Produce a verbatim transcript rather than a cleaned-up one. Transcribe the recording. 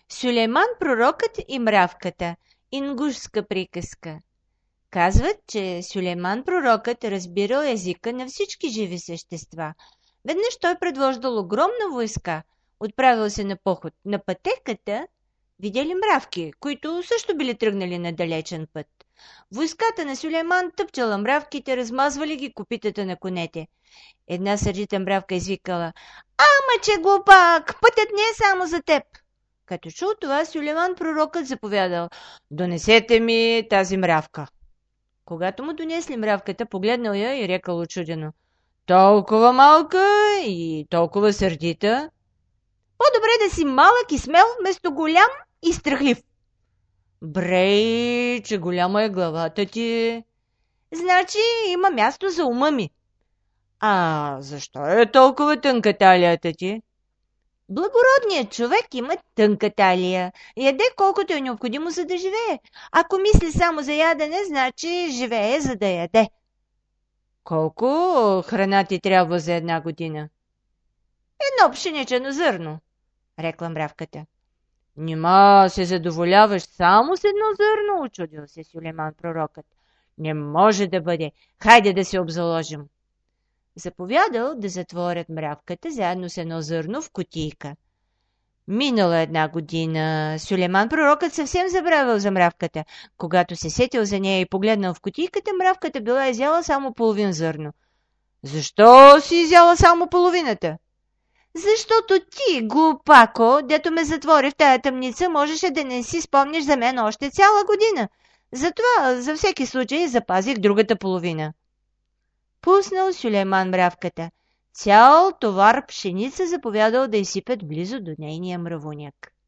Сюлейман пророкът и мравката. Ингушска приказка. Казват, че Сюлейман пророкът разбирал езика на всички живи същества. Веднъж той предложил огромна войска, отправил се на поход. На пътеката видели мравки, които също били тръгнали на далечен път. Войската на Сюлейман тъпчала мравките, размазвали ги копитата на конете. Една сърдита мравка извикала: „Ама, че глупак! Пътят не е само за теб!“ Като чул това, Сюлейман пророкът заповядал: „Донесете ми тази мравка.“ Когато му донесли мравката, погледнал я и рекал очудено: „Толкова малка и толкова сърдита? По-добре да си малък и смел, вместо голям и страхлив.“ „Брей, че голяма е главата ти.“ „Значи има място за ума ми.“ „А защо е толкова тънка талията ти?“ „Благородният човек има тънка талия. Яде колкото е необходимо, за да живее. Ако мисли само за ядене, значи живее, за да яде.“ „Колко храна ти трябва за една година?“ „Едно пшеничено зърно“, рекла мравката. „Нима се задоволяваш само с едно зърно?“ учудил се Сюлейман пророкът. „Не може да бъде. Хайде да се обзаложим.“ Заповядал да затворят мравката заедно с едно зърно в кутийка. Минала една година. Сюлейман пророкът съвсем забравил за мравката. Когато се сетил за нея и погледнал в кутийката, мравката била изяла само половин зърно. „Защо си изяла само половината?“ „Защото ти, глупако, дето ме затвори в тая тъмница, можеше да не си спомниш за мен още цяла година. Затова за всеки случай запазих другата половина.“ Пуснал Сюлейман мравката. Цял товар пшеница заповядал да изсипят близо до нейния мравуняк.